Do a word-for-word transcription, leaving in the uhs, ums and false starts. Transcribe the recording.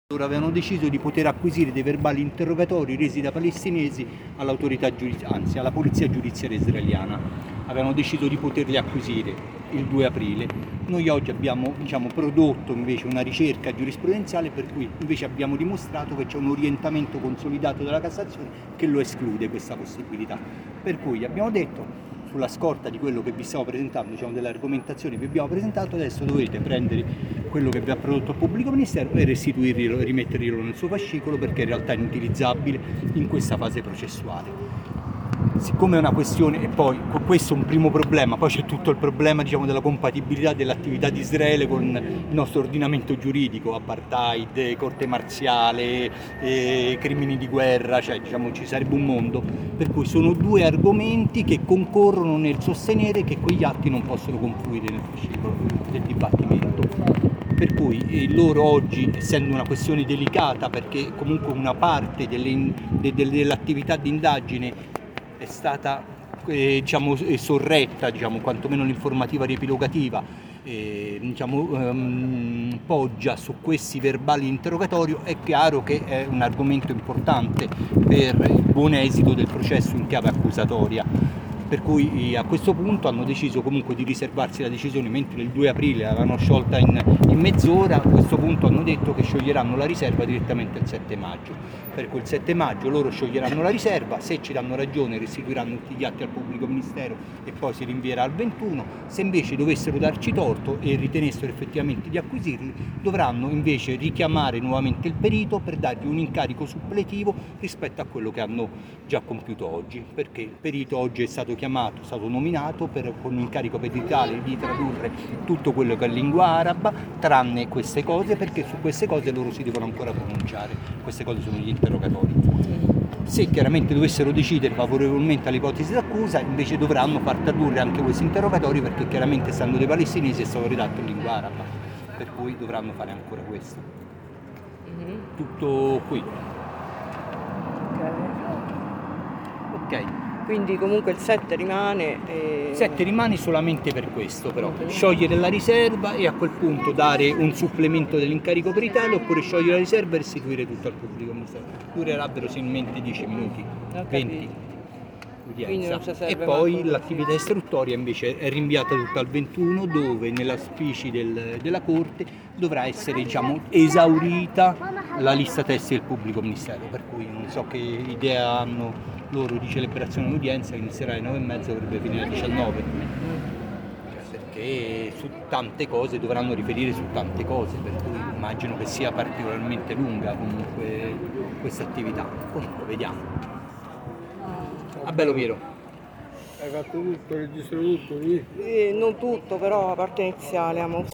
Loro avevano deciso di poter acquisire dei verbali interrogatori resi da palestinesi all'autorità giudiziaria, anzi alla polizia giudiziaria israeliana. Avevano deciso di poterli acquisire il due aprile. Noi oggi abbiamo diciamo, prodotto invece una ricerca giurisprudenziale per cui invece abbiamo dimostrato che c'è un orientamento consolidato della Cassazione che lo esclude questa possibilità. Per cui abbiamo detto, sulla scorta di quello che vi stiamo presentando, diciamo delle argomentazioni che vi abbiamo presentato, adesso dovete prendere quello che vi ha prodotto il pubblico ministero e restituirlo e rimetterlo nel suo fascicolo, perché in realtà è inutilizzabile in questa fase processuale. Siccome è una questione, e poi con questo è un primo problema, poi c'è tutto il problema diciamo, della compatibilità dell'attività di Israele con il nostro ordinamento giuridico, apartheid, corte marziale, eh, crimini di guerra, cioè diciamo ci sarebbe un mondo, per cui sono due argomenti che concorrono nel sostenere che quegli atti non possono confluire nel fascicolo del dibattimento. Per cui eh, loro oggi, essendo una questione delicata, perché comunque una parte delle, de, de, dell'attività di indagine è stata eh, diciamo, sorretta, diciamo, quantomeno l'informativa riepilogativa eh, diciamo, ehm, poggia su questi verbali di interrogatorio, è chiaro che è un argomento importante per il buon esito del processo in chiave accusatoria. Per cui a questo punto hanno deciso comunque di riservarsi la decisione, mentre il due aprile l'avevano sciolta in, in mezz'ora, a questo punto hanno detto che scioglieranno la riserva direttamente il sette maggio. Per cui il sette maggio loro scioglieranno la riserva, se ci danno ragione restituiranno tutti gli atti al pubblico ministero e poi si rinvierà al ventuno, se invece dovessero darci torto e ritenessero effettivamente di acquisirli, dovranno invece richiamare nuovamente il perito per dargli un incarico suppletivo rispetto a quello che hanno già compiuto oggi, perché il perito oggi è stato chiamato, è stato nominato per, con un incarico peritale di tradurre tutto quello che è lingua araba, tranne queste cose, perché su queste cose loro si devono ancora pronunciare. Queste cose sono gli interrogatori. Se chiaramente dovessero decidere favorevolmente all'ipotesi d'accusa, invece dovranno far tradurre anche questi interrogatori, perché chiaramente essendo dei palestinesi è stato redatto in lingua araba, per cui dovranno fare ancora questo. Mm-hmm. Tutto qui. Ok. Ok. Quindi comunque il sette rimane. E... sette rimane solamente per questo, però sciogliere la riserva e a quel punto dare un supplemento dell'incarico peritale, oppure sciogliere la riserva e restituire tutto al pubblico ministero. Durerà verosimilmente dieci minuti, venti udienza. E poi l'attività istruttoria invece è rinviata tutta al ventuno, dove nella specie del, della Corte dovrà essere diciamo, esaurita la lista testi del pubblico ministero, per cui non so che idea hanno loro di celebrazione d'udienza, che inizierà alle nove e mezza, dovrebbe finire alle diciannove, perché su tante cose dovranno riferire su tante cose, per cui immagino che sia particolarmente lunga comunque questa attività. Comunque vediamo. A bello Piero. Hai fatto tutto, registro tutto lì? Eh, non tutto, però la parte iniziale.